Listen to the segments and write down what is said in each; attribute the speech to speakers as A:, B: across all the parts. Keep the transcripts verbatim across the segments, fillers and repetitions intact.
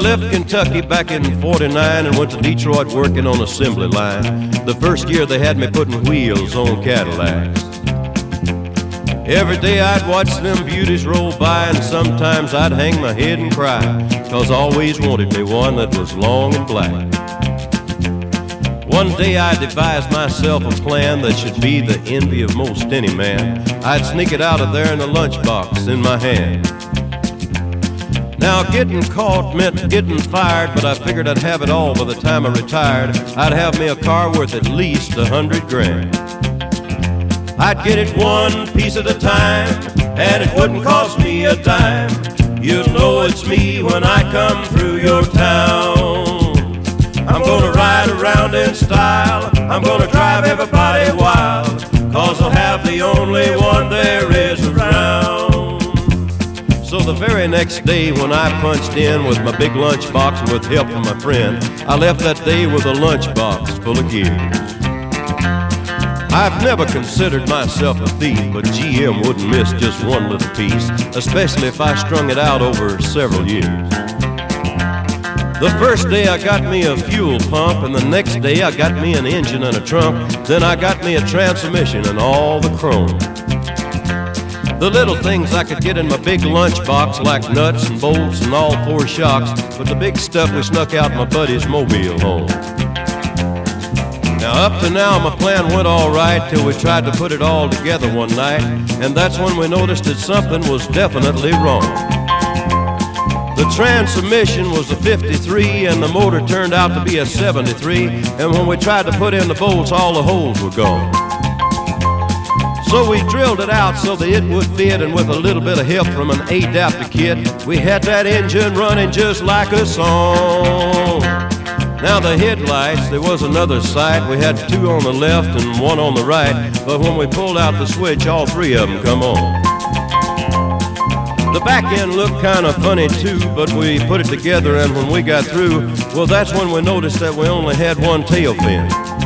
A: left Kentucky back in forty-nine and went to Detroit working on assembly line. The first year they had me putting wheels on Cadillacs. Every day I'd watch them beauties roll by, and sometimes I'd hang my head and cry, 'cause I always wanted me one that was long and black. One day I devised myself a plan that should be the envy of most any man. I'd sneak it out of there in a lunchbox in my hand. Now getting caught meant getting fired, but I figured I'd have it all by the time I retired. I'd have me a car worth at least a hundred grand. I'd get it one piece at a time, and it wouldn't cost me a dime. You'll know it's me when I come through your town. I'm gonna ride around in style, I'm gonna drive everybody wild, 'cause I'll have the only one there is around. So the very next day when I punched in with my big lunchbox and with help from my friend, I left that day with a lunchbox full of gears. I've never considered myself a thief, but G M wouldn't miss just one little piece, especially if I strung it out over several years. The first day I got me a fuel pump, and the next day I got me an engine and a trunk. Then I got me a transmission and all the chrome. The little things I could get in my big lunchbox, like nuts and bolts and all four shocks, but the big stuff we snuck out my buddy's mobile home. Now up to now my plan went all right till we tried to put it all together one night, and that's when we noticed that something was definitely wrong. The transmission was a fifty-three and the motor turned out to be a seventy-three, and when we tried to put in the bolts, all the holes were gone. So we drilled it out so that it would fit, and with a little bit of help from an adapter kit, we had that engine running just like a song. Now the headlights, there was another sight. We had two on the left and one on the right, but when we pulled out the switch, all three of them come on. The back end looked kind of funny too, but we put it together, and when we got through, well, that's when we noticed that we only had one tail fin.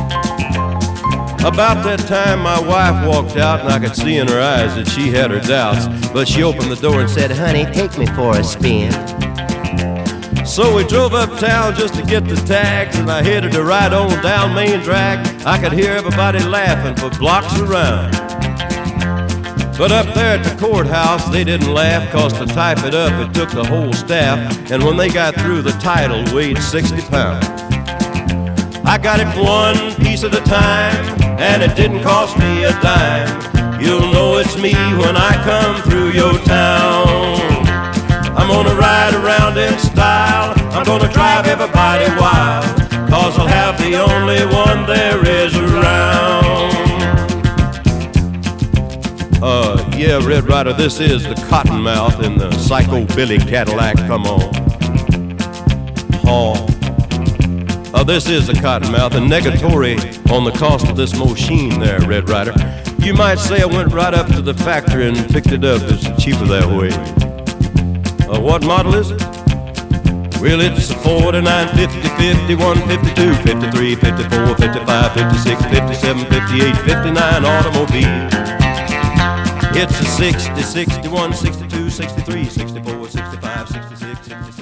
A: About that time my wife walked out, and I could see in her eyes that she had her doubts, but she opened the door and said, "Honey, take me for a spin." So we drove uptown just to get the tags, and I headed to ride on down Main Drag. I could hear everybody laughing for blocks around. But up there at the courthouse, they didn't laugh, 'cause to type it up, it took the whole staff, and when they got through, the title weighed sixty pounds. I got it one piece at a time, and it didn't cost me a dime. You'll know it's me when I come through your town. I'm gonna ride around in style, I'm gonna drive everybody wild, 'cause I'll have the only one there is around. Uh, yeah, Red Ryder, this is the Cottonmouth in the Psycho Billy Cadillac, come on. Oh. Uh, this is the Cottonmouth, and negatory on the cost of this machine there, Red Ryder. You might say I went right up to the factory and picked it up. It's cheaper that way. Uh, what model is it? Well, it's a forty-nine, fifty, fifty-one, fifty-two, fifty-three, fifty-four, fifty-five, fifty-six, fifty-seven, fifty-eight, fifty-nine automobile. It's a sixty, sixty-one, sixty-two, sixty-three, sixty-four, sixty-five, sixty-six, sixty-seven.